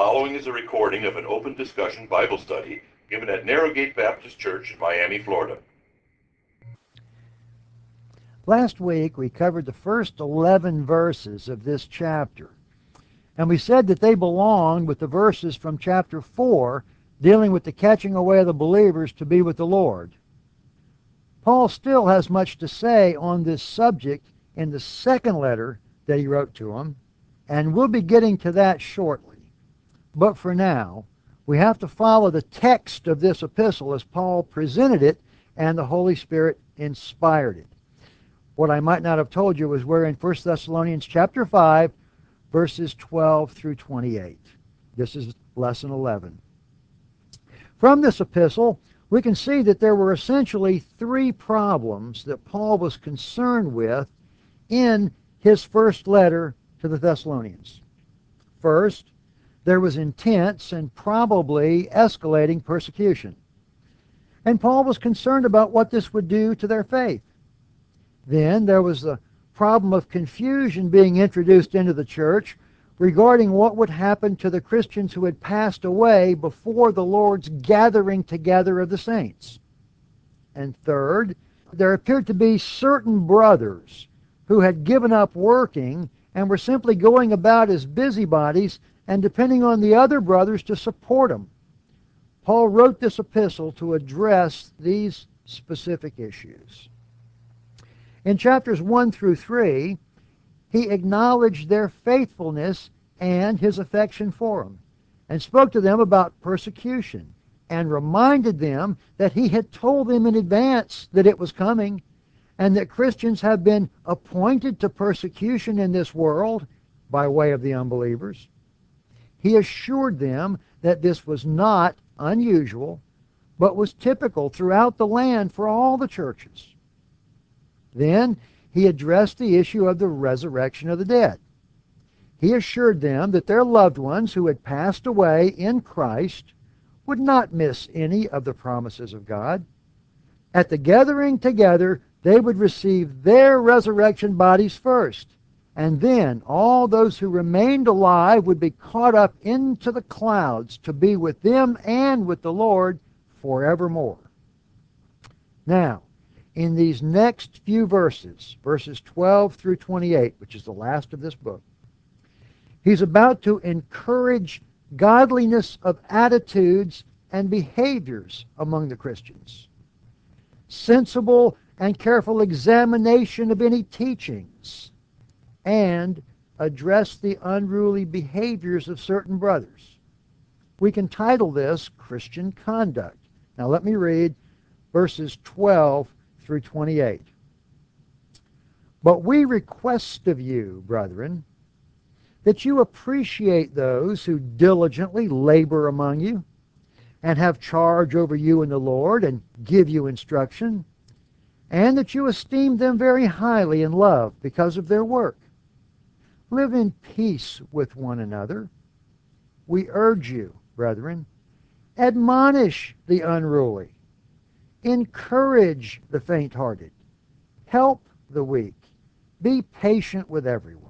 following is a recording of an open discussion Bible study given at Narrowgate Baptist Church in Miami, Florida. Last week we covered the first 11 verses of this chapter, and we said that they belonged with the verses from chapter 4 dealing with the catching away of the believers to be with the Lord. Paul still has much to say on this subject in the second letter that he wrote to them, and we'll be getting to that shortly. But for now, we have to follow the text of this epistle as Paul presented it and the Holy Spirit inspired it. What I might not have told you was we're in 1 Thessalonians chapter 5, verses 12 through 28. This is lesson 11. From this epistle, we can see that there were essentially three problems that Paul was concerned with in his first letter to the Thessalonians. First, there was intense and probably escalating persecution. And Paul was concerned about what this would do to their faith. Then there was the problem of confusion being introduced into the church regarding what would happen to the Christians who had passed away before the Lord's gathering together of the saints. And third, there appeared to be certain brothers who had given up working and were simply going about as busybodies and depending on the other brothers to support them. Paul wrote this epistle to address these specific issues. In chapters 1 through 3, he acknowledged their faithfulness and his affection for them, and spoke to them about persecution, and reminded them that he had told them in advance that it was coming, and that Christians have been appointed to persecution in this world by way of the unbelievers. He assured them that this was not unusual, but was typical throughout the land for all the churches. Then he addressed the issue of the resurrection of the dead. He assured them that their loved ones who had passed away in Christ would not miss any of the promises of God. At the gathering together, they would receive their resurrection bodies first, and then all those who remained alive would be caught up into the clouds to be with them and with the Lord forevermore. Now, in these next few verses, verses 12 through 28, which is the last of this book, he's about to encourage godliness of attitudes and behaviors among the Christians, sensible and careful examination of any teachings, and address the unruly behaviors of certain brothers. We can title this Christian Conduct. Now let me read verses 12 through 28. But we request of you, brethren, that you appreciate those who diligently labor among you and have charge over you in the Lord and give you instruction, and that you esteem them very highly in love because of their work. Live in peace with one another. We urge you, brethren, admonish the unruly, encourage the faint-hearted, help the weak, be patient with everyone.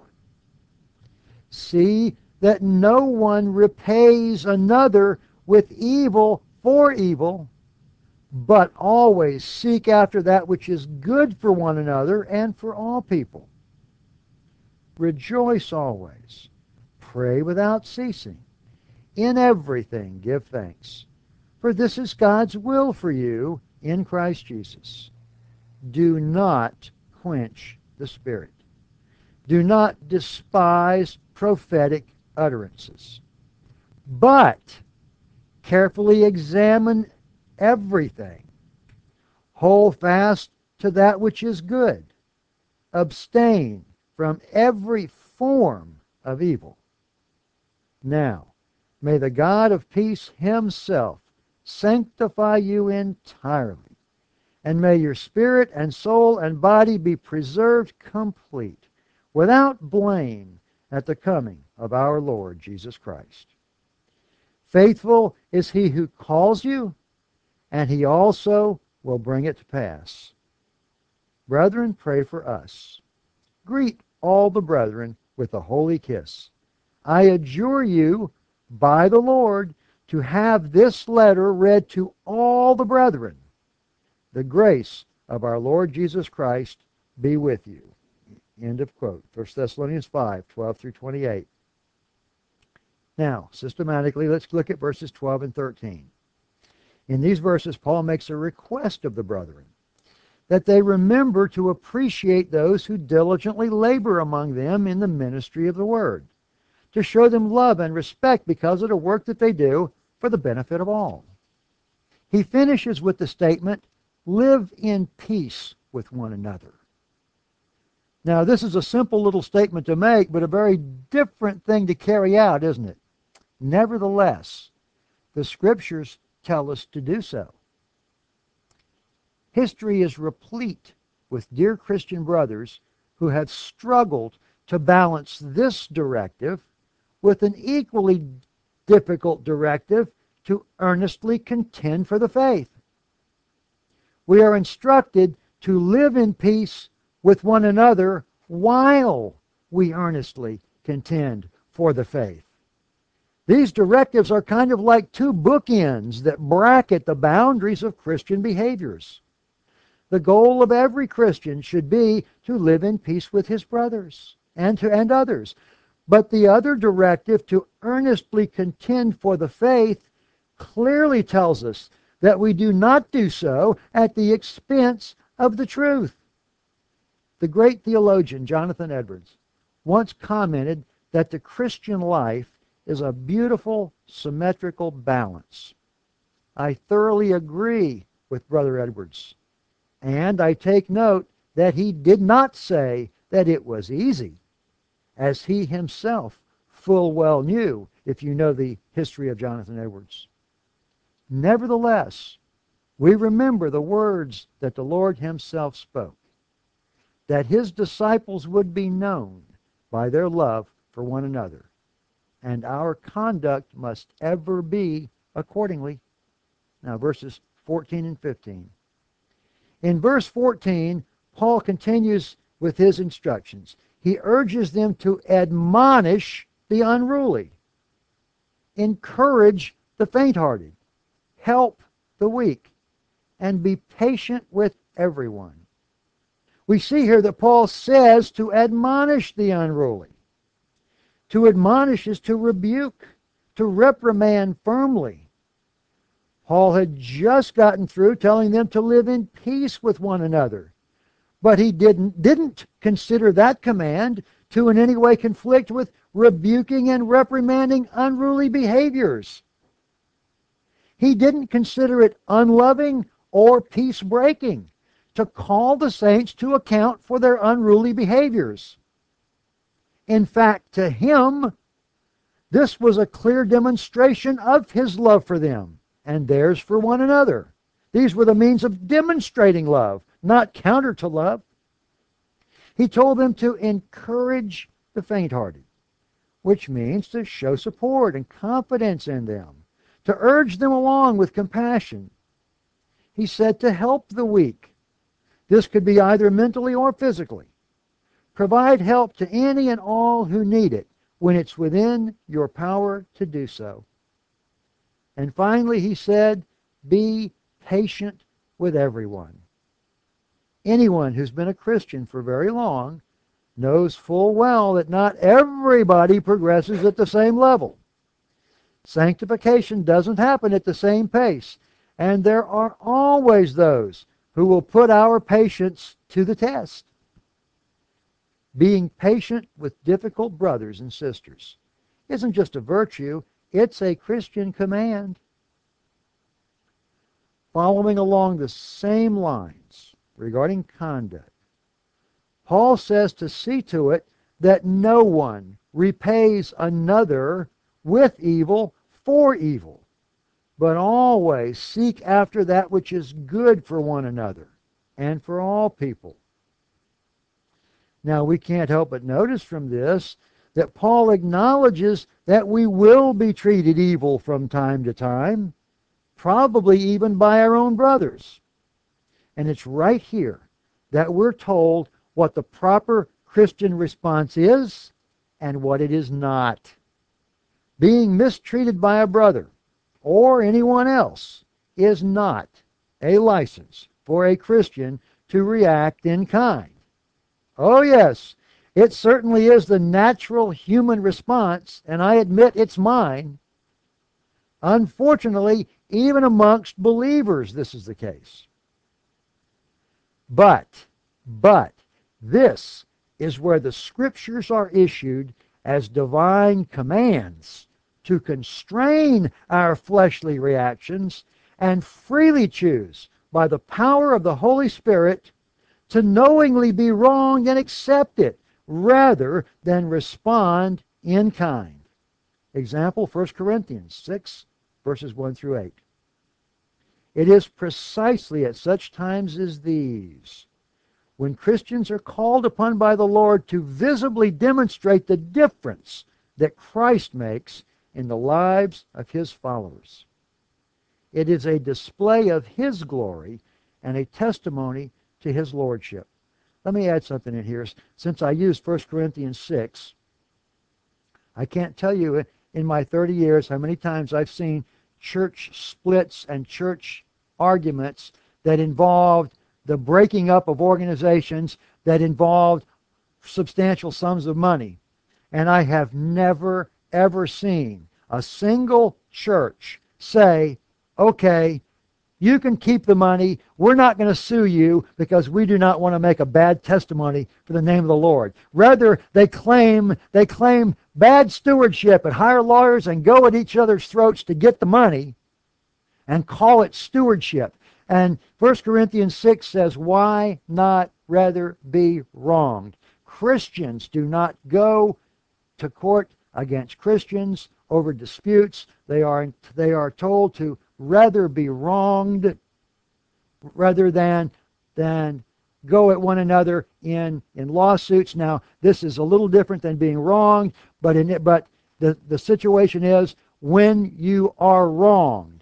See that no one repays another with evil for evil, but always seek after that which is good for one another and for all people. Rejoice always. Pray without ceasing. In everything give thanks, for this is God's will for you in Christ Jesus. Do not quench the Spirit. Do not despise prophetic utterances, but carefully examine everything. Hold fast to that which is good. Abstain from every form of evil. Now, may the God of peace himself sanctify you entirely, and may your spirit and soul and body be preserved complete, without blame, at the coming of our Lord Jesus Christ. Faithful is he who calls you, and he also will bring it to pass. Brethren, pray for us. Greet all the brethren with a holy kiss. I adjure you by the Lord to have this letter read to all the brethren. The grace of our Lord Jesus Christ be with you. End of quote. 1 Thessalonians 5, 12 through 28. Now, systematically, let's look at verses 12 and 13. In these verses, Paul makes a request of the brethren that they remember to appreciate those who diligently labor among them in the ministry of the word, to show them love and respect because of the work that they do for the benefit of all. He finishes with the statement, live in peace with one another. Now, this is a simple little statement to make, but a very different thing to carry out, isn't it? Nevertheless, the Scriptures tell us to do so. History is replete with dear Christian brothers who have struggled to balance this directive with an equally difficult directive to earnestly contend for the faith. We are instructed to live in peace with one another while we earnestly contend for the faith. These directives are kind of like two bookends that bracket the boundaries of Christian behaviors. The goal of every Christian should be to live in peace with his brothers and others. But the other directive, to earnestly contend for the faith, clearly tells us that we do not do so at the expense of the truth. The great theologian Jonathan Edwards once commented that the Christian life is a beautiful, symmetrical balance. I thoroughly agree with Brother Edwards. And I take note that he did not say that it was easy, as he himself full well knew, if you know the history of Jonathan Edwards. Nevertheless, we remember the words that the Lord himself spoke, that his disciples would be known by their love for one another, and our conduct must ever be accordingly. Now, verses 14 and 15. In verse 14, Paul continues with his instructions. He urges them to admonish the unruly, encourage the faint-hearted, help the weak, and be patient with everyone. We see here that Paul says to admonish the unruly. To admonish is to rebuke, to reprimand firmly. Paul had just gotten through telling them to live in peace with one another. But he didn't consider that command to in any way conflict with rebuking and reprimanding unruly behaviors. He didn't consider it unloving or peace-breaking to call the saints to account for their unruly behaviors. In fact, to him, this was a clear demonstration of his love for them and theirs for one another. These were the means of demonstrating love, not counter to love. He told them to encourage the faint-hearted, which means to show support and confidence in them, to urge them along with compassion. He said to help the weak. This could be either mentally or physically. Provide help to any and all who need it when it's within your power to do so. And finally, he said, be patient with everyone. Anyone who's been a Christian for very long knows full well that not everybody progresses at the same level. Sanctification doesn't happen at the same pace, and there are always those who will put our patience to the test. Being patient with difficult brothers and sisters isn't just a virtue, it's a Christian command. Following along the same lines regarding conduct, Paul says to see to it that no one repays another with evil for evil, but always seek after that which is good for one another and for all people. Now, we can't help but notice from this that Paul acknowledges that we will be treated evil from time to time, probably even by our own brothers. And it's right here that we're told what the proper Christian response is and what it is not. being mistreated by a brother or anyone else is not a license for a Christian to react in kind. Oh yes, it certainly is the natural human response, and I admit it's mine. Unfortunately, even amongst believers, this is the case. But, this is where the Scriptures are issued as divine commands to constrain our fleshly reactions and freely choose, by the power of the Holy Spirit, to knowingly be wronged and accept it, rather than respond in kind. Example, 1 Corinthians 6, verses 1 through 8. It is precisely at such times as these, when Christians are called upon by the Lord to visibly demonstrate the difference that Christ makes in the lives of His followers. It is a display of His glory and a testimony to His lordship. Let me add something in here. Since I used 1 Corinthians 6, I can't tell you in my 30 years how many times I've seen church splits and church arguments that involved the breaking up of organizations, that involved substantial sums of money. And I have never, ever seen a single church say, okay, you can keep the money. We're not going to sue you because we do not want to make a bad testimony for the name of the Lord. Rather, they claim bad stewardship and hire lawyers and go at each other's throats to get the money and call it stewardship. And 1 Corinthians 6 says, why not rather be wronged? Christians do not go to court against Christians over disputes. They are told to rather be wronged rather than go at one another in lawsuits. Now, this is a little different than being wronged, but the situation is when you are wronged.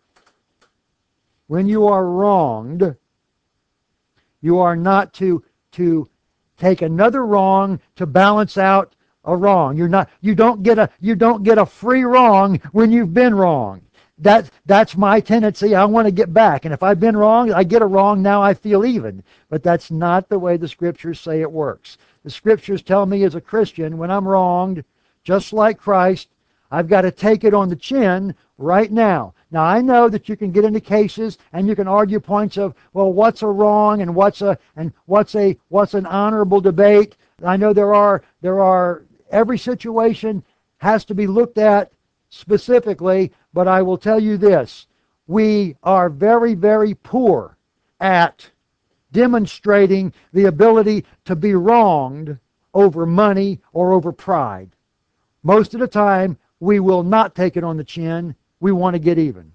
When you are wronged, you are not to take another wrong to balance out a wrong. You don't get a free wrong when you've been wronged. That's my tendency. I want to get back. And if I've been wrong, I get a wrong, now I feel even. But that's not the way the Scriptures say it works. The Scriptures tell me as a Christian, when I'm wronged, just like Christ, I've got to take it on the chin right now. Now, I know that you can get into cases and you can argue points of, well, what's a wrong and what's an honorable debate. I know there are every situation has to be looked at specifically, but I will tell you this. We are very, very poor at demonstrating the ability to be wronged over money or over pride. Most of the time, we will not take it on the chin. We want to get even.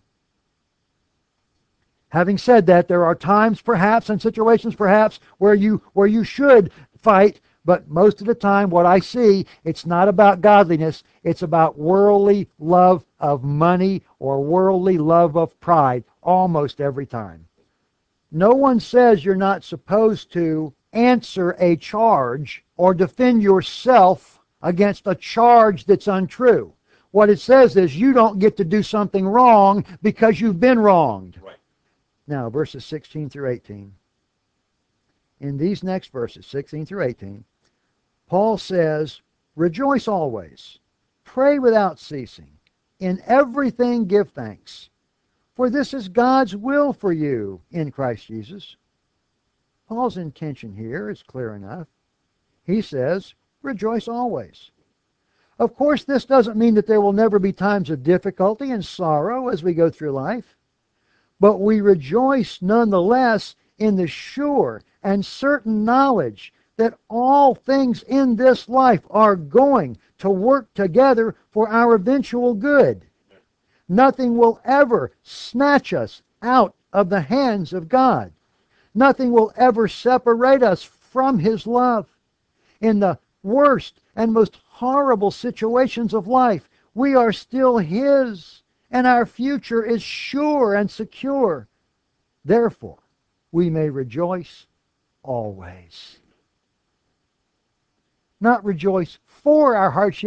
Having said that, there are times perhaps and situations perhaps where you should fight, but most of the time what I see, it's not about godliness, it's about worldly love of money or worldly love of pride almost every time. No one says you're not supposed to answer a charge or defend yourself against a charge that's untrue. What it says is you don't get to do something wrong because you've been wronged. Right. Now, verses 16 through 18. In these next verses, 16 through 18, Paul says, rejoice always, pray without ceasing, in everything give thanks, for this is God's will for you in Christ Jesus. Paul's intention here is clear enough. He says, rejoice always. Of course, this doesn't mean that there will never be times of difficulty and sorrow as we go through life, but we rejoice nonetheless in the sure and certain knowledge that all things in this life are going to work together for our eventual good. Nothing will ever snatch us out of the hands of God. Nothing will ever separate us from His love. In the worst and most horrible situations of life, we are still His, and our future is sure and secure. Therefore, we may rejoice always. Not rejoice for our hardships,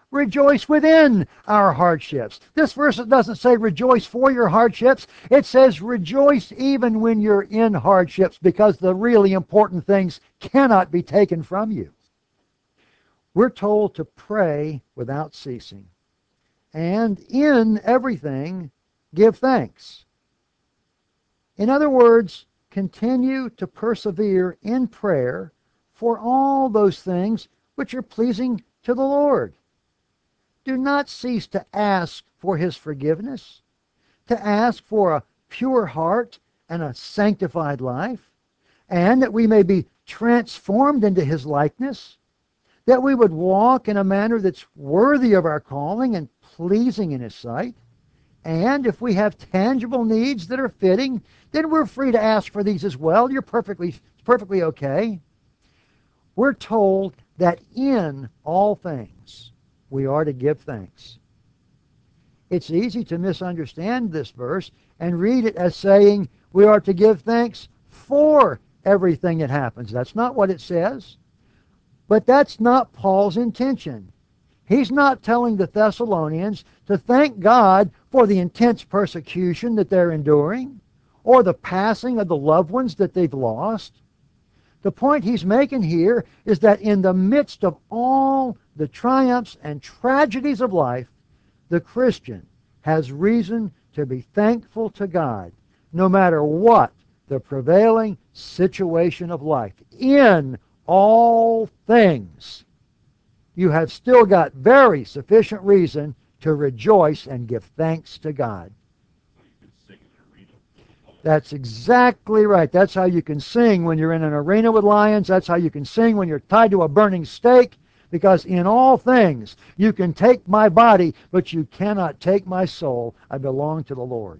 rejoice within our hardships. This verse doesn't say rejoice for your hardships. It says rejoice even when you're in hardships, because the really important things cannot be taken from you. We're told to pray without ceasing, and in everything give thanks. In other words, continue to persevere in prayer for all those things which are pleasing to the Lord. Do not cease to ask for His forgiveness, to ask for a pure heart and a sanctified life, and that we may be transformed into His likeness, that we would walk in a manner that's worthy of our calling and pleasing in His sight. And if we have tangible needs that are fitting, then we're free to ask for these as well. You're perfectly okay. We're told that in all things we are to give thanks. It's easy to misunderstand this verse and read it as saying we are to give thanks for everything that happens. That's not what it says. But that's not Paul's intention. He's not telling the Thessalonians to thank God for the intense persecution that they're enduring, or the passing of the loved ones that they've lost. The point he's making here is that in the midst of all the triumphs and tragedies of life, the Christian has reason to be thankful to God, no matter what the prevailing situation of life. In all things, you have still got very sufficient reason to rejoice and give thanks to God. That's exactly right. That's how you can sing when you're in an arena with lions. That's how you can sing when you're tied to a burning stake. Because in all things, you can take my body, but you cannot take my soul. I belong to the Lord.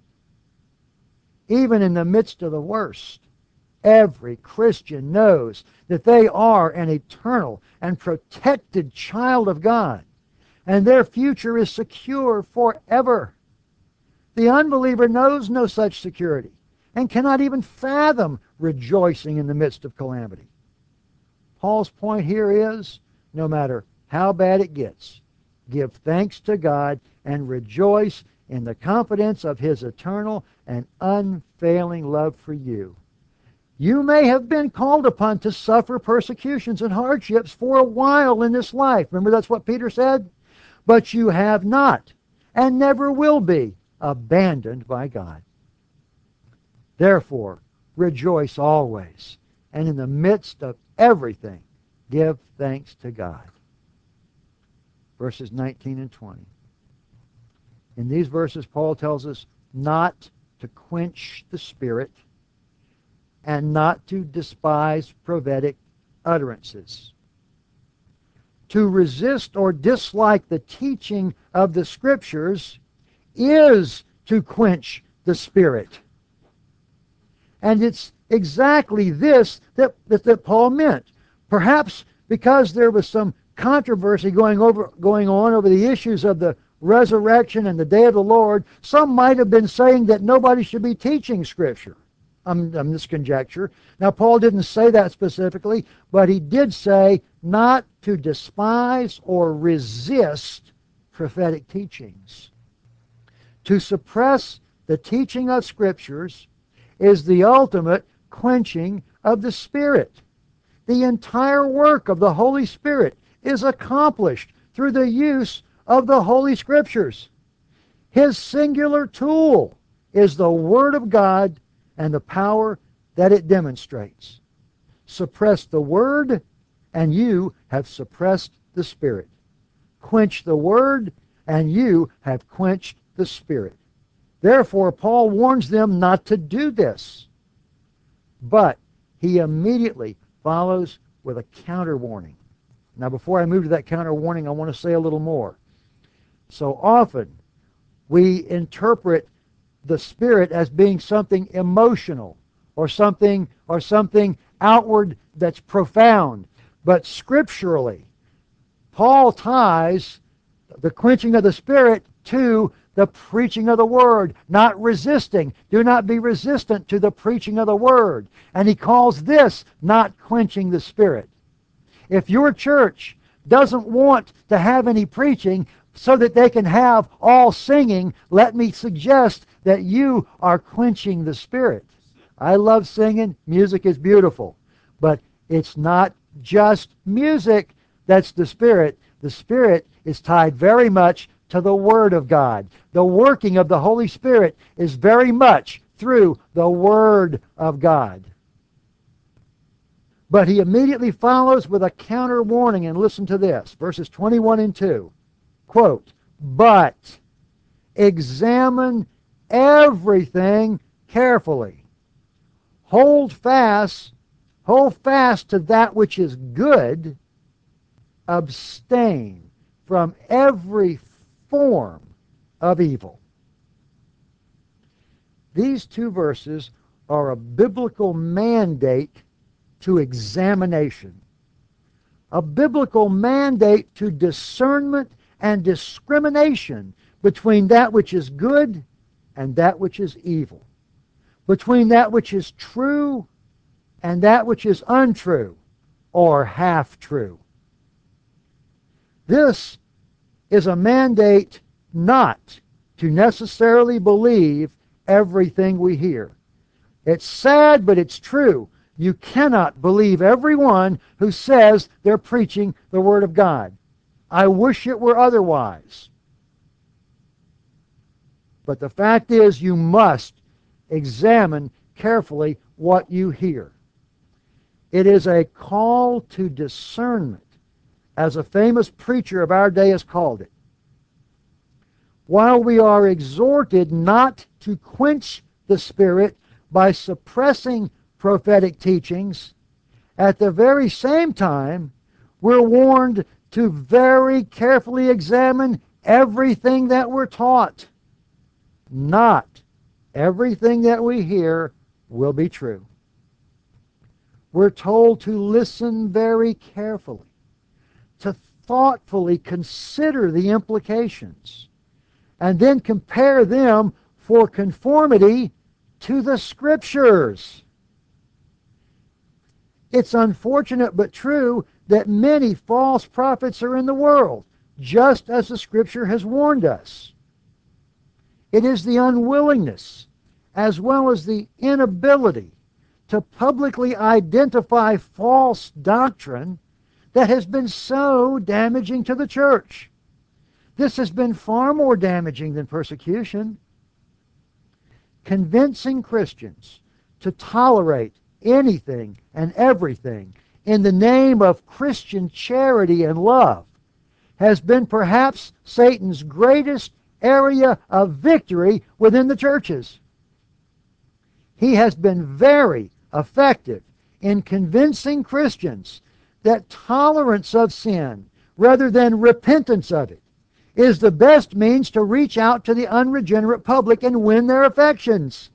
Even in the midst of the worst, every Christian knows that they are an eternal and protected child of God, and their future is secure forever. The unbeliever knows no such security and cannot even fathom rejoicing in the midst of calamity. Paul's point here is, no matter how bad it gets, give thanks to God and rejoice in the confidence of His eternal and unfailing love for you. You may have been called upon to suffer persecutions and hardships for a while in this life. Remember, that's what Peter said? But you have not, and never will be, abandoned by God. Therefore, rejoice always, and in the midst of everything, give thanks to God. Verses 19 and 20. In these verses, Paul tells us not to quench the Spirit and not to despise prophetic utterances. To resist or dislike the teaching of the Scriptures is to quench the Spirit. And it's exactly this that Paul meant. Perhaps because there was some controversy going on over the issues of the resurrection and the day of the Lord, some might have been saying that nobody should be teaching Scripture. I'm this conjecture. Now, Paul didn't say that specifically, but he did say not to despise or resist prophetic teachings. To suppress the teaching of Scriptures is the ultimate quenching of the Spirit. The entire work of the Holy Spirit is accomplished through the use of the Holy Scriptures. His singular tool is the Word of God and the power that it demonstrates. Suppress the Word, and you have suppressed the Spirit. Quench the Word, and you have quenched the Spirit. Therefore, Paul warns them not to do this. But he immediately follows with a counter warning. Now, before I move to that counter warning, I want to say a little more. So often, we interpret the Spirit as being something emotional or something outward that's profound. But scripturally, Paul ties the quenching of the Spirit to the preaching of the Word, not resisting. Do not be resistant to the preaching of the Word. And he calls this not quenching the Spirit. If your church doesn't want to have any preaching so that they can have all singing, let me suggest that you are quenching the Spirit. I love singing. Music is beautiful. But it's not just music that's the Spirit. The Spirit is tied very much to the Word of God. The working of the Holy Spirit is very much through the Word of God. But he immediately follows with a counter warning, and listen to this, verses 21 and 2. Quote, "But examine everything carefully. Hold fast to that which is good. Abstain from every form of evil." These two verses are a biblical mandate to examination, a biblical mandate to discernment and discrimination between that which is good and that which is evil, between that which is true and that which is untrue or half-true. This is a mandate not to necessarily believe everything we hear. It's sad, but it's true. You cannot believe everyone who says they're preaching the Word of God. I wish it were otherwise. But the fact is, you must examine carefully what you hear. It is a call to discernment, as a famous preacher of our day has called it. While we are exhorted not to quench the Spirit by suppressing prophetic teachings, at the very same time, we're warned to very carefully examine everything that we're taught. Not everything that we hear will be true. We're told to listen very carefully, to thoughtfully consider the implications, and then compare them for conformity to the Scriptures. It's unfortunate but true that many false prophets are in the world, just as the Scripture has warned us. It is the unwillingness, as well as the inability, to publicly identify false doctrine that has been so damaging to the church. This has been far more damaging than persecution. Convincing Christians to tolerate anything and everything in the name of Christian charity and love has been perhaps Satan's greatest area of victory within the churches. He has been very effective in convincing Christians that tolerance of sin, rather than repentance of it, is the best means to reach out to the unregenerate public and win their affections.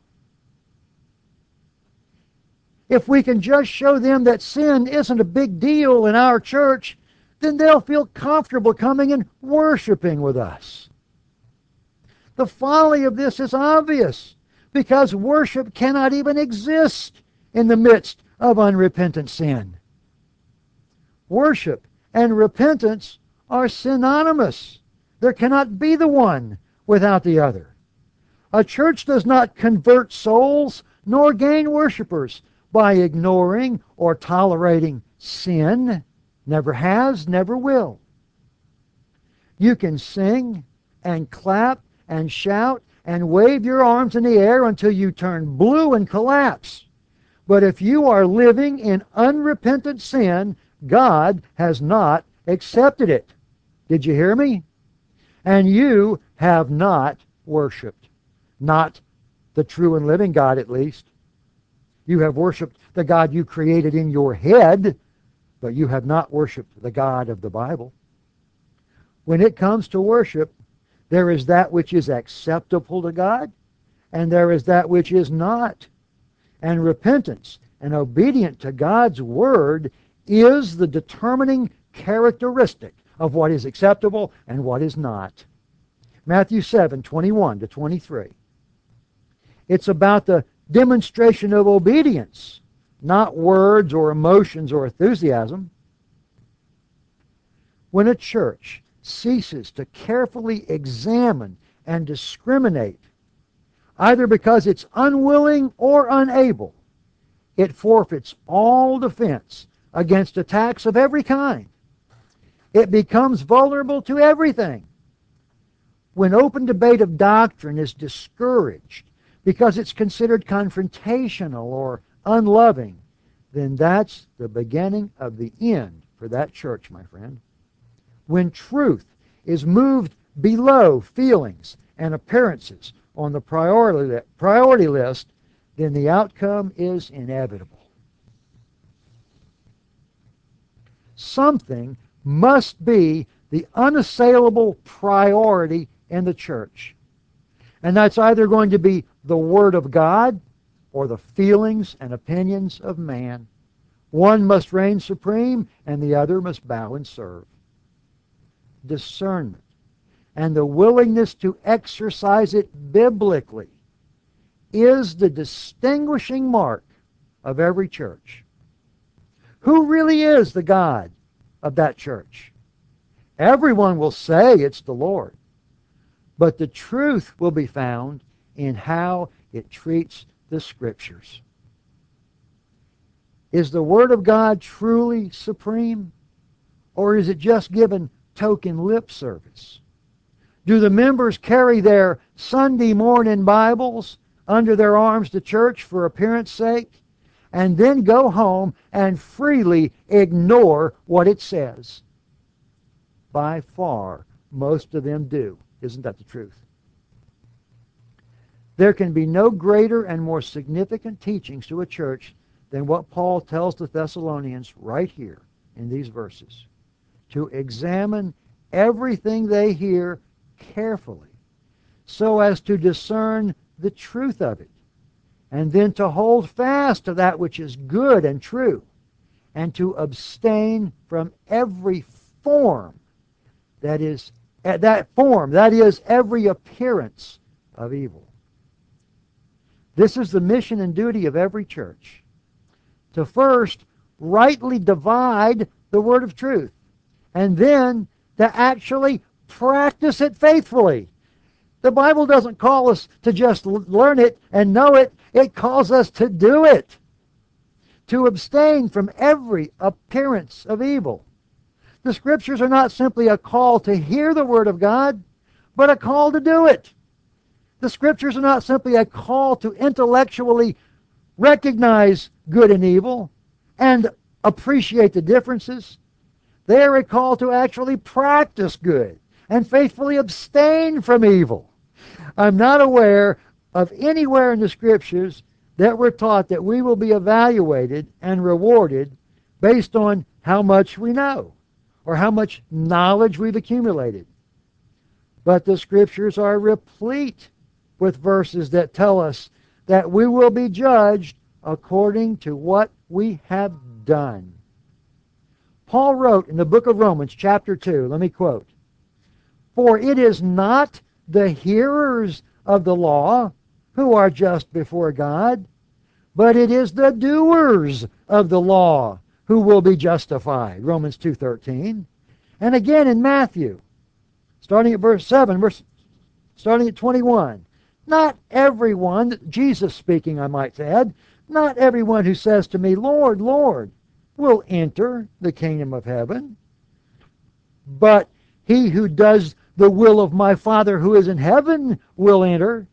If we can just show them that sin isn't a big deal in our church, then they'll feel comfortable coming and worshiping with us. The folly of this is obvious, because worship cannot even exist in the midst of unrepentant sin. Worship and repentance are synonymous. There cannot be the one without the other. A church does not convert souls nor gain worshipers by ignoring or tolerating sin. Never has, never will. You can sing and clap and shout and wave your arms in the air until you turn blue and collapse. But if you are living in unrepentant sin, God has not accepted it. Did you hear me? And you have not worshiped. Not the true and living God, at least. You have worshiped the God you created in your head, but you have not worshiped the God of the Bible. When it comes to worship, there is that which is acceptable to God, and there is that which is not. And repentance and obedience to God's Word is the determining characteristic of what is acceptable and what is not. Matthew 7:21-23. It's about the demonstration of obedience, not words or emotions or enthusiasm. when a church ceases to carefully examine and discriminate, either because it's unwilling or unable, it forfeits all defense against attacks of every kind. It becomes vulnerable to everything. When open debate of doctrine is discouraged because it's considered confrontational or unloving, then that's the beginning of the end for that church, my friend. When truth is moved below feelings and appearances on the priority list, then the outcome is inevitable. Something must be the unassailable priority in the church. And that's either going to be the Word of God or the feelings and opinions of man. One must reign supreme and the other must bow and serve. Discernment and the willingness to exercise it biblically is the distinguishing mark of every church. Who really is the God of that church? Everyone will say it's the Lord, but the truth will be found in how it treats the Scriptures. Is the Word of God truly supreme, or is it just given token lip service? Do the members carry their Sunday morning Bibles under their arms to church for appearance sake, and then go home and freely ignore what it says? By far, most of them do. Isn't that the truth? There can be no greater and more significant teachings to a church than what Paul tells the Thessalonians right here in these verses. To examine everything they hear carefully so as to discern the truth of it, and then to hold fast to that which is good and true, and to abstain from every form that is every appearance of evil. This is the mission and duty of every church. To first rightly divide the word of truth, and then to actually practice it faithfully. The Bible doesn't call us to just learn it and know it. It calls us to do it. To abstain from every appearance of evil. The Scriptures are not simply a call to hear the Word of God, but a call to do it. The Scriptures are not simply a call to intellectually recognize good and evil and appreciate the differences. They are a call to actually practice good and faithfully abstain from evil. I'm not aware of anywhere in the Scriptures that we're taught that we will be evaluated and rewarded based on how much we know or how much knowledge we've accumulated. But the Scriptures are replete with verses that tell us that we will be judged according to what we have done. Paul wrote in the book of Romans, chapter 2, let me quote, "For it is not the hearers of the law who are just before God, but it is the doers of the law who will be justified." Romans 2:13. And again in Matthew, starting at verse 7, starting at 21. "Not everyone," Jesus speaking, I might add, "not everyone who says to me, 'Lord, Lord,' will enter the kingdom of heaven, but he who does the will of my Father who is in heaven will enter.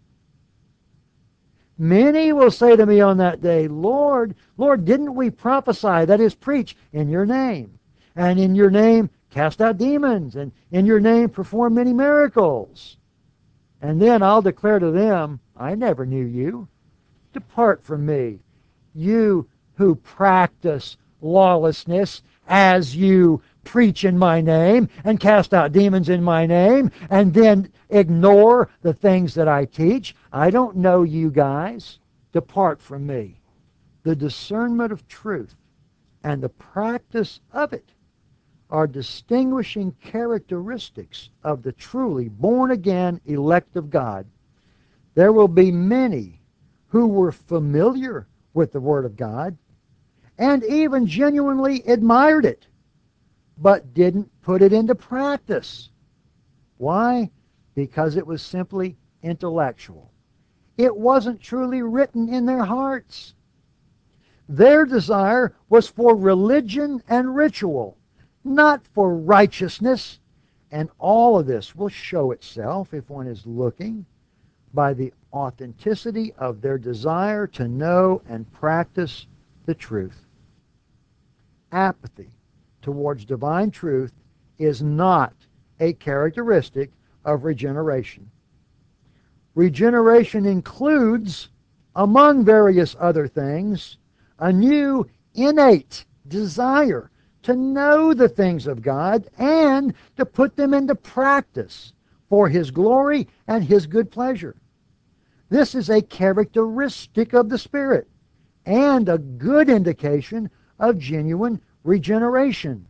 Many will say to me on that day, 'Lord, Lord, didn't we prophesy,' that is, preach, 'in your name, and in your name cast out demons, and in your name perform many miracles?' And then I'll declare to them, 'I never knew you. Depart from me, you who practice lawlessness, as you preach in my name and cast out demons in my name and then ignore the things that I teach. I don't know you guys. Depart from me.'" The discernment of truth and the practice of it are distinguishing characteristics of the truly born-again elect of God. There will be many who were familiar with the Word of God and even genuinely admired it, but didn't put it into practice. Why? Because it was simply intellectual. It wasn't truly written in their hearts. Their desire was for religion and ritual, not for righteousness. And all of this will show itself, if one is looking, by the authenticity of their desire to know and practice the truth. Apathy towards divine truth is not a characteristic of regeneration. Regeneration includes, among various other things, a new innate desire to know the things of God and to put them into practice for His glory and His good pleasure. This is a characteristic of the Spirit and a good indication of genuine regeneration.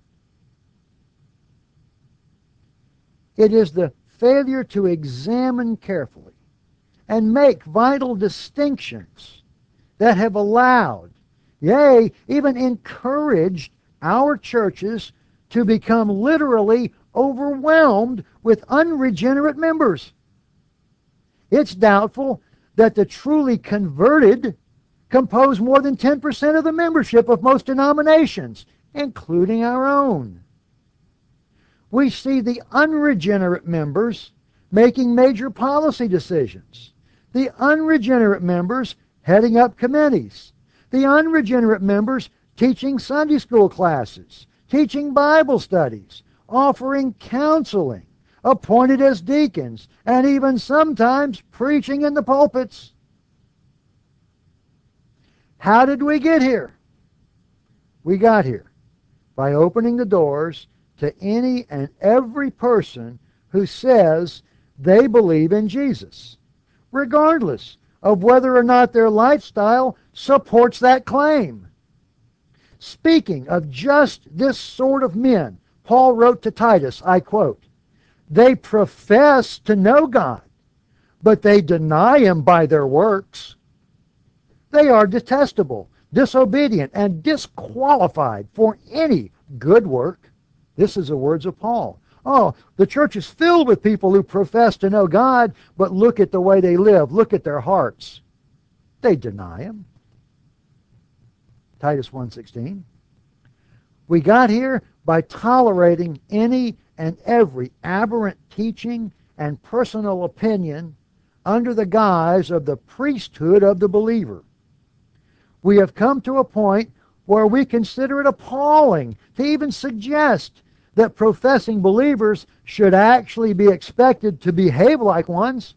It is the failure to examine carefully and make vital distinctions that have allowed, yea, even encouraged our churches to become literally overwhelmed with unregenerate members. It's doubtful that the truly converted compose more than 10% of the membership of most denominations, including our own. We see the unregenerate members making major policy decisions, the unregenerate members heading up committees, the unregenerate members teaching Sunday school classes, teaching Bible studies, offering counseling, appointed as deacons, and even sometimes preaching in the pulpits. How did we get here? We got here by opening the doors to any and every person who says they believe in Jesus, regardless of whether or not their lifestyle supports that claim. Speaking of just this sort of men, Paul wrote to Titus, I quote, "They profess to know God, but they deny Him by their works. They are detestable, disobedient, and disqualified for any good work." This is the words of Paul. Oh, the church is filled with people who profess to know God, but look at the way they live. Look at their hearts. They deny Him. Titus 1:16. We got here by tolerating any and every aberrant teaching and personal opinion under the guise of the priesthood of the believer. We have come to a point where we consider it appalling to even suggest that professing believers should actually be expected to behave like ones.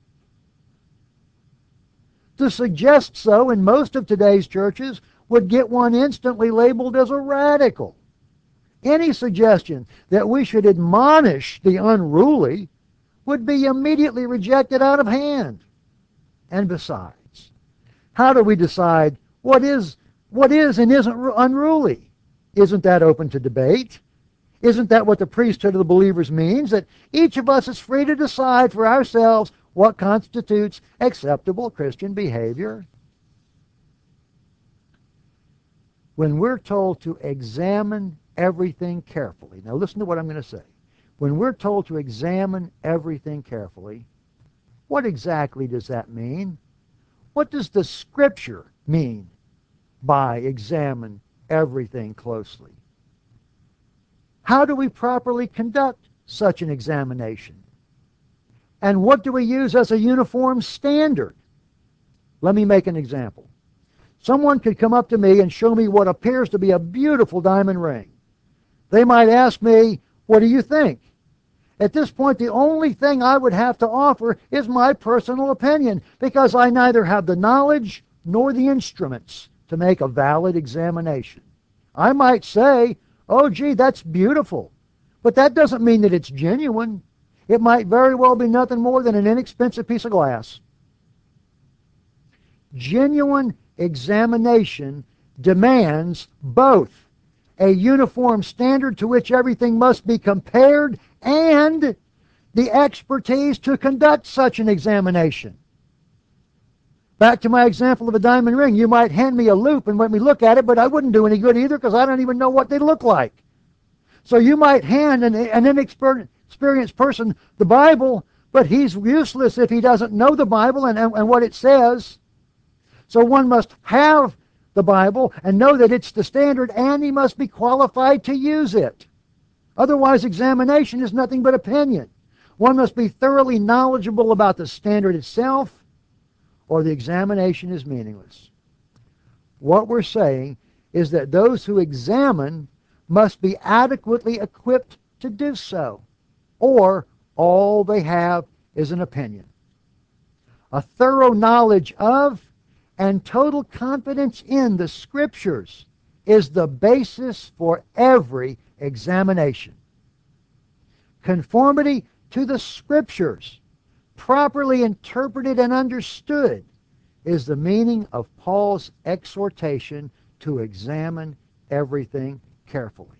To suggest so in most of today's churches would get one instantly labeled as a radical. Any suggestion that we should admonish the unruly would be immediately rejected out of hand. And besides, how do we decide what is and isn't unruly? Isn't that open to debate? Isn't that what the priesthood of the believers means? That each of us is free to decide for ourselves what constitutes acceptable Christian behavior? When we're told to examine everything carefully, now listen to what I'm going to say. When we're told to examine everything carefully, what exactly does that mean? What does the Scripture mean by examine everything closely? How do we properly conduct such an examination? And what do we use as a uniform standard? Let me make an example. Someone could come up to me and show me what appears to be a beautiful diamond ring. They might ask me, "What do you think?" At this point, the only thing I would have to offer is my personal opinion, because I neither have the knowledge nor the instruments to make a valid examination. I might say, "Oh, gee, that's beautiful," but that doesn't mean that it's genuine. It might very well be nothing more than an inexpensive piece of glass. Genuine examination demands both a uniform standard to which everything must be compared and the expertise to conduct such an examination. Back to my example of a diamond ring. You might hand me a loupe and let me look at it, but I wouldn't do any good either because I don't even know what they look like. So you might hand an inexperienced person the Bible, but he's useless if he doesn't know the Bible and what it says. So one must have the Bible and know that it's the standard, and he must be qualified to use it. Otherwise, examination is nothing but opinion. One must be thoroughly knowledgeable about the standard itself, or the examination is meaningless. What we're saying is that those who examine must be adequately equipped to do so, or all they have is an opinion. A thorough knowledge of and total confidence in the Scriptures is the basis for every examination. Conformity to the Scriptures, properly interpreted and understood, is the meaning of Paul's exhortation to examine everything carefully.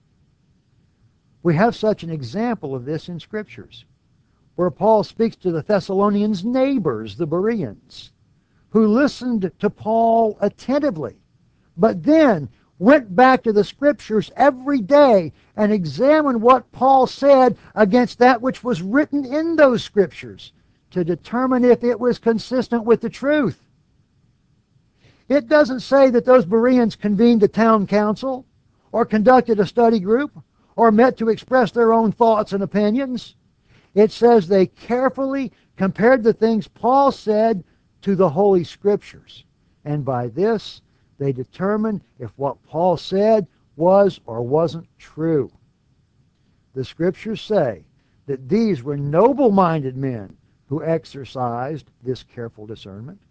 We have such an example of this in Scriptures, where Paul speaks to the Thessalonians' neighbors, the Bereans, who listened to Paul attentively, but then went back to the Scriptures every day and examined what Paul said against that which was written in those Scriptures to determine if it was consistent with the truth. It doesn't say that those Bereans convened a town council or conducted a study group or met to express their own thoughts and opinions. It says they carefully compared the things Paul said to the Holy Scriptures, and by this they determined if what Paul said was or wasn't true. The Scriptures say that these were noble-minded men who exercised this careful discernment.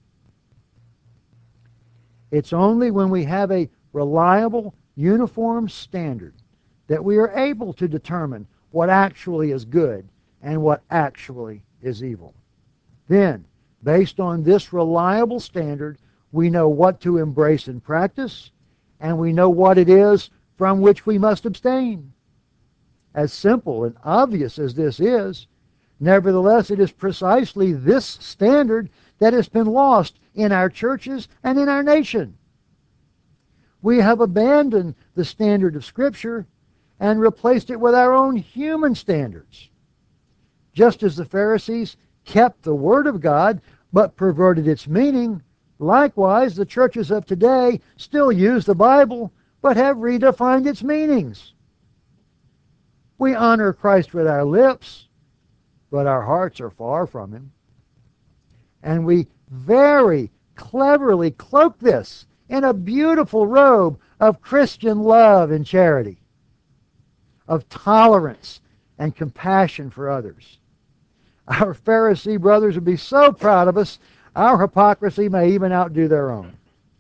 It's only when we have a reliable, uniform standard that we are able to determine what actually is good and what actually is evil. Then, based on this reliable standard, we know what to embrace and practice, and we know what it is from which we must abstain. As simple and obvious as this is, nevertheless, it is precisely this standard that has been lost in our churches and in our nation. We have abandoned the standard of Scripture and replaced it with our own human standards. Just as the Pharisees kept the Word of God but perverted its meaning, likewise the churches of today still use the Bible but have redefined its meanings. We honor Christ with our lips, but our hearts are far from Him. And we very cleverly cloak this in a beautiful robe of Christian love and charity, of tolerance and compassion for others. Our Pharisee brothers would be so proud of us, our hypocrisy may even outdo their own.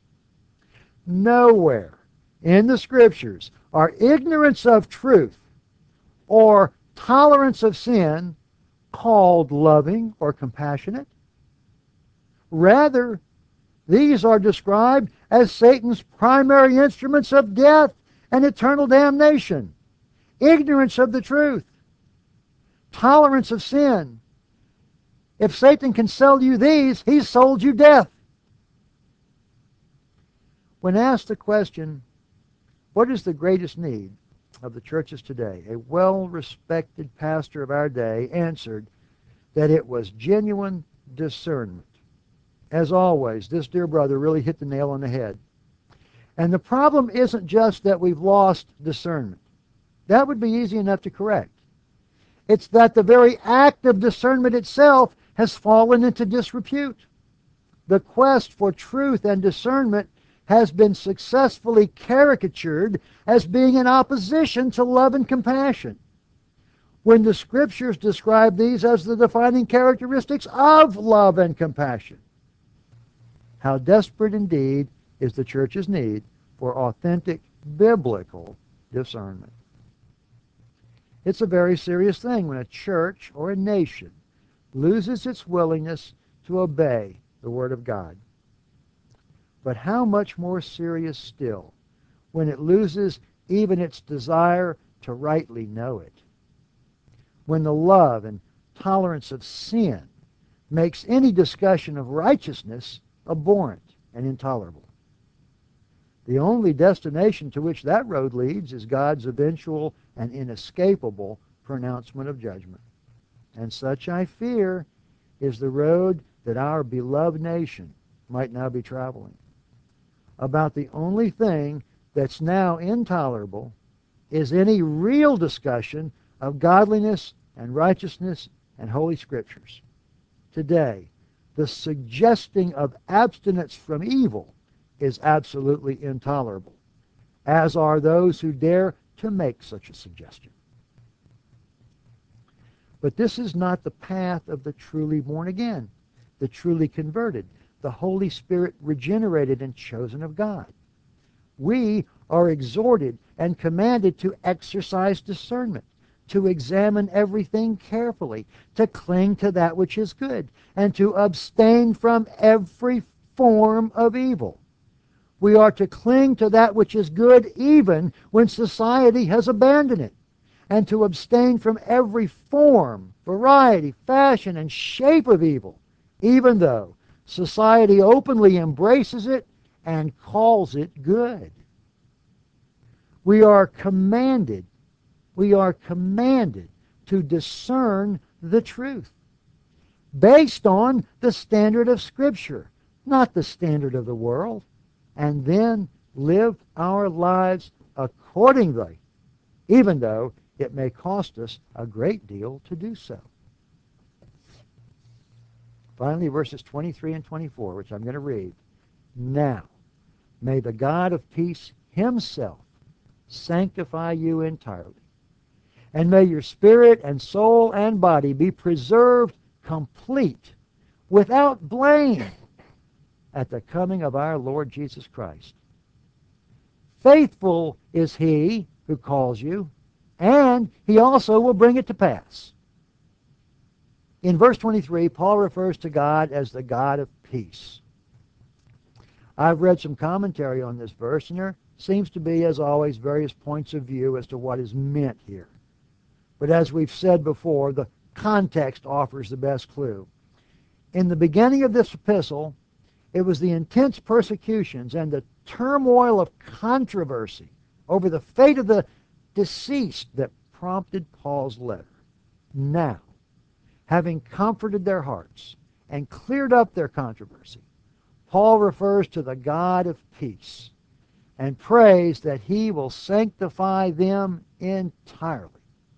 Nowhere in the Scriptures are ignorance of truth or tolerance of sin called loving or compassionate. Rather, these are described as Satan's primary instruments of death and eternal damnation. Ignorance of the truth, tolerance of sin. If Satan can sell you these, he's sold you death. When asked the question, what is the greatest need of the churches today, a well-respected pastor of our day answered that it was genuine discernment. As always, this dear brother really hit the nail on the head. And the problem isn't just that we've lost discernment. That would be easy enough to correct. It's that the very act of discernment itself has fallen into disrepute. The quest for truth and discernment has been successfully caricatured as being in opposition to love and compassion, when the Scriptures describe these as the defining characteristics of love and compassion. How desperate indeed is the church's need for authentic biblical discernment. It's a very serious thing when a church or a nation loses its willingness to obey the Word of God. But how much more serious still when it loses even its desire to rightly know it. When the love and tolerance of sin makes any discussion of righteousness abhorrent and intolerable. The only destination to which that road leads is God's eventual and inescapable pronouncement of judgment. And such, I fear, is the road that our beloved nation might now be traveling. About the only thing that's now intolerable is any real discussion of godliness and righteousness and Holy Scriptures. Today, the suggesting of abstinence from evil is absolutely intolerable, as are those who dare to make such a suggestion. But this is not the path of the truly born again, the truly converted, the Holy Spirit regenerated and chosen of God. We are exhorted and commanded to exercise discernment, to examine everything carefully, to cling to that which is good, and to abstain from every form of evil. We are to cling to that which is good even when society has abandoned it, and to abstain from every form, variety, fashion, and shape of evil, even though society openly embraces it and calls it good. We are commanded to discern the truth based on the standard of Scripture, not the standard of the world, and then live our lives accordingly, even though it may cost us a great deal to do so. Finally, verses 23 and 24, which I'm going to read. Now, may the God of peace himself sanctify you entirely, and may your spirit and soul and body be preserved complete, without blame, at the coming of our Lord Jesus Christ. Faithful is he who calls you, and he also will bring it to pass. In verse 23, Paul refers to God as the God of peace. I've read some commentary on this verse, and there seems to be, as always, various points of view as to what is meant here. But as we've said before, the context offers the best clue. In the beginning of this epistle, it was the intense persecutions and the turmoil of controversy over the fate of the deceased that prompted Paul's letter. Now, having comforted their hearts and cleared up their controversy, Paul refers to the God of peace and prays that he will sanctify them entirely.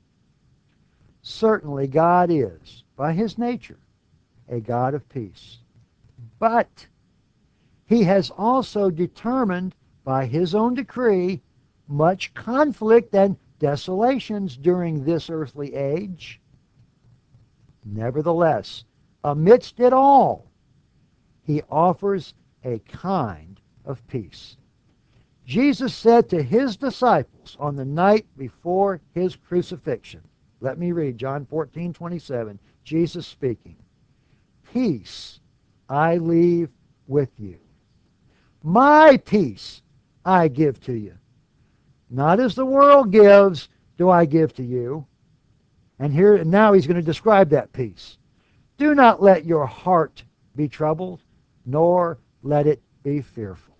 Certainly God is, by his nature, a God of peace. But he has also determined by his own decree much conflict and desolations during this earthly age. Nevertheless, amidst it all, he offers a kind of peace. Jesus said to his disciples on the night before his crucifixion, let me read John 14:27, Jesus speaking, "Peace I leave with you. My peace I give to you. Not as the world gives do I give to you." And here now he's going to describe that peace. "Do not let your heart be troubled, nor let it be fearful."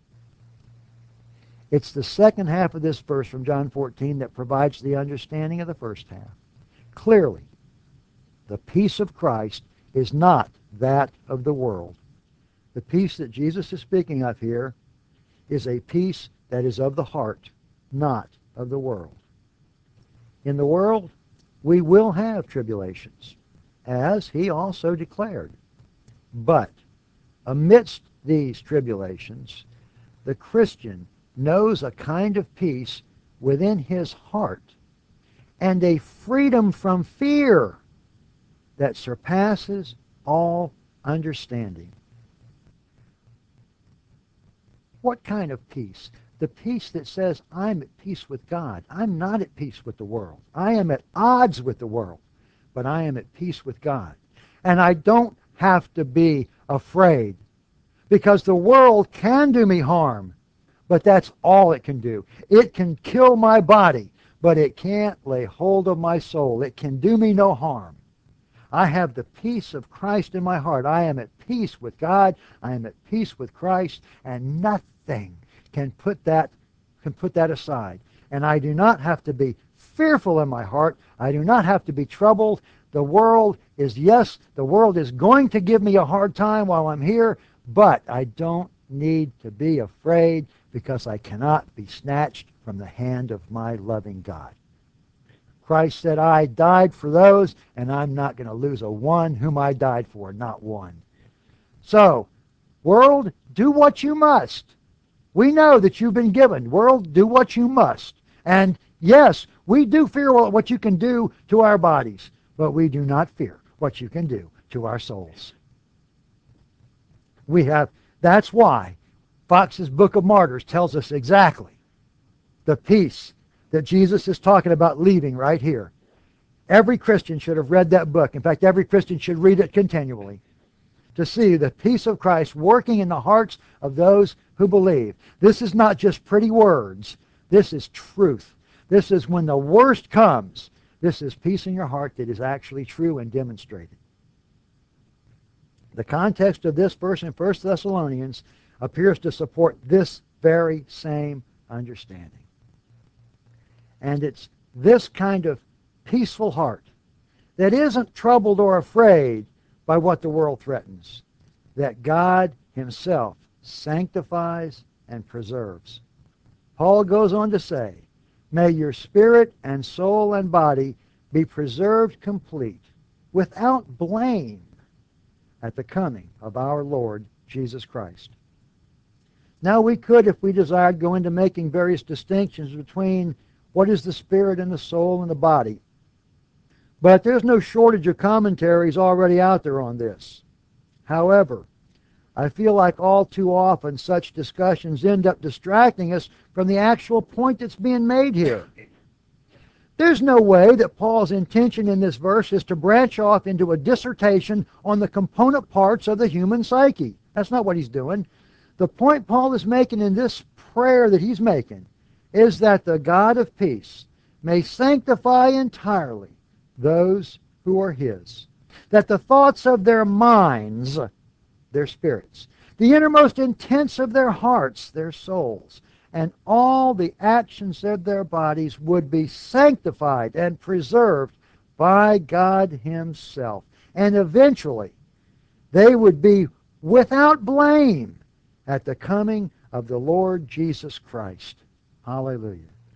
It's the second half of this verse from John 14 that provides the understanding of the first half. Clearly, the peace of Christ is not that of the world. The peace that Jesus is speaking of here is a peace that is of the heart, not of the world. In the world, we will have tribulations, as he also declared. But amidst these tribulations, the Christian knows a kind of peace within his heart and a freedom from fear that surpasses all understanding. What kind of peace? The peace that says, I'm at peace with God. I'm not at peace with the world. I am at odds with the world, but I am at peace with God. And I don't have to be afraid, because the world can do me harm, but that's all it can do. It can kill my body, but it can't lay hold of my soul. It can do me no harm. I have the peace of Christ in my heart. I am at peace with God. I am at peace with Christ, and nothing can put that aside. And I do not have to be fearful in my heart. I do not have to be troubled. The world is going to give me a hard time while I'm here, but I don't need to be afraid because I cannot be snatched from the hand of my loving God. Christ said, I died for those, and I'm not going to lose a one whom I died for, not one. So, world, do what you must. We know that you've been given. World, do what you must. And yes, we do fear what you can do to our bodies, but we do not fear what you can do to our souls. That's why Fox's Book of Martyrs tells us exactly the peace that Jesus is talking about leaving right here. Every Christian should have read that book. In fact, every Christian should read it continually to see the peace of Christ working in the hearts of those who believe. This is not just pretty words. This is truth. This is when the worst comes. This is peace in your heart that is actually true and demonstrated. The context of this verse in 1 Thessalonians appears to support this very same understanding. And it's this kind of peaceful heart that isn't troubled or afraid by what the world threatens, that God himself sanctifies and preserves. Paul goes on to say, may your spirit and soul and body be preserved complete, without blame, at the coming of our Lord Jesus Christ. Now we could, if we desired, go into making various distinctions between what is the spirit and the soul and the body. But there's no shortage of commentaries already out there on this. However, I feel like all too often such discussions end up distracting us from the actual point that's being made here. There's no way that Paul's intention in this verse is to branch off into a dissertation on the component parts of the human psyche. That's not what he's doing. The point Paul is making in this prayer that he's making is that the God of peace may sanctify entirely those who are his, that the thoughts of their minds, their spirits, the innermost intents of their hearts, their souls, and all the actions of their bodies would be sanctified and preserved by God himself. And eventually, they would be without blame at the coming of the Lord Jesus Christ. Hallelujah.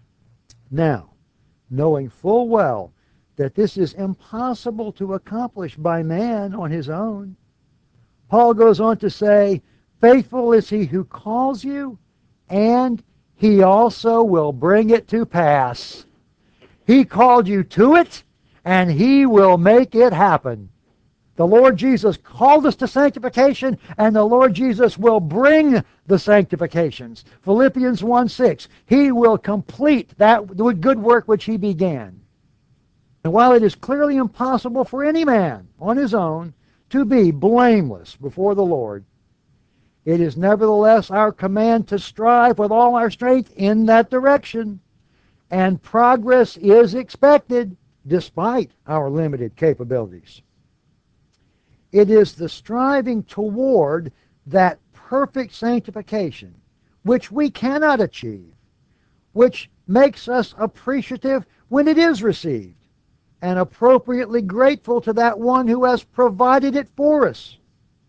Now, knowing full well that this is impossible to accomplish by man on his own, Paul goes on to say, faithful is he who calls you, and he also will bring it to pass. He called you to it, and he will make it happen. The Lord Jesus called us to sanctification, and the Lord Jesus will bring the sanctifications. Philippians 1:6, he will complete that good work which he began. And while it is clearly impossible for any man on his own to be blameless before the Lord, it is nevertheless our command to strive with all our strength in that direction. And progress is expected despite our limited capabilities. It is the striving toward that perfect sanctification which we cannot achieve, which makes us appreciative when it is received, and appropriately grateful to that one who has provided it for us.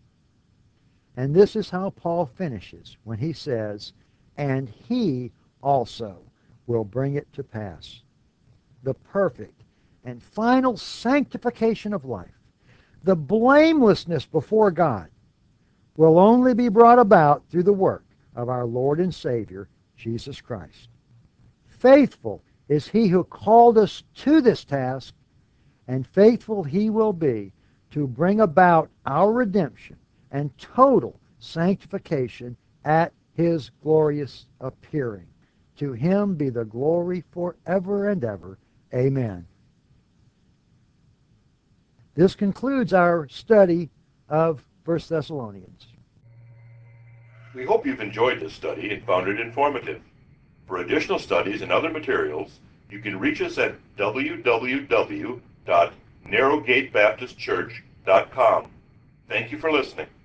And this is how Paul finishes when he says, and he also will bring it to pass. The perfect and final sanctification of life, the blamelessness before God, will only be brought about through the work of our Lord and Savior, Jesus Christ. Faithful is he who called us to this task, and faithful he will be to bring about our redemption and total sanctification at his glorious appearing. To him be the glory forever and ever. Amen. This concludes our study of 1 Thessalonians. We hope you've enjoyed this study and found it informative. For additional studies and other materials, you can reach us at www.narrowgatebaptistchurch.com. Thank you for listening.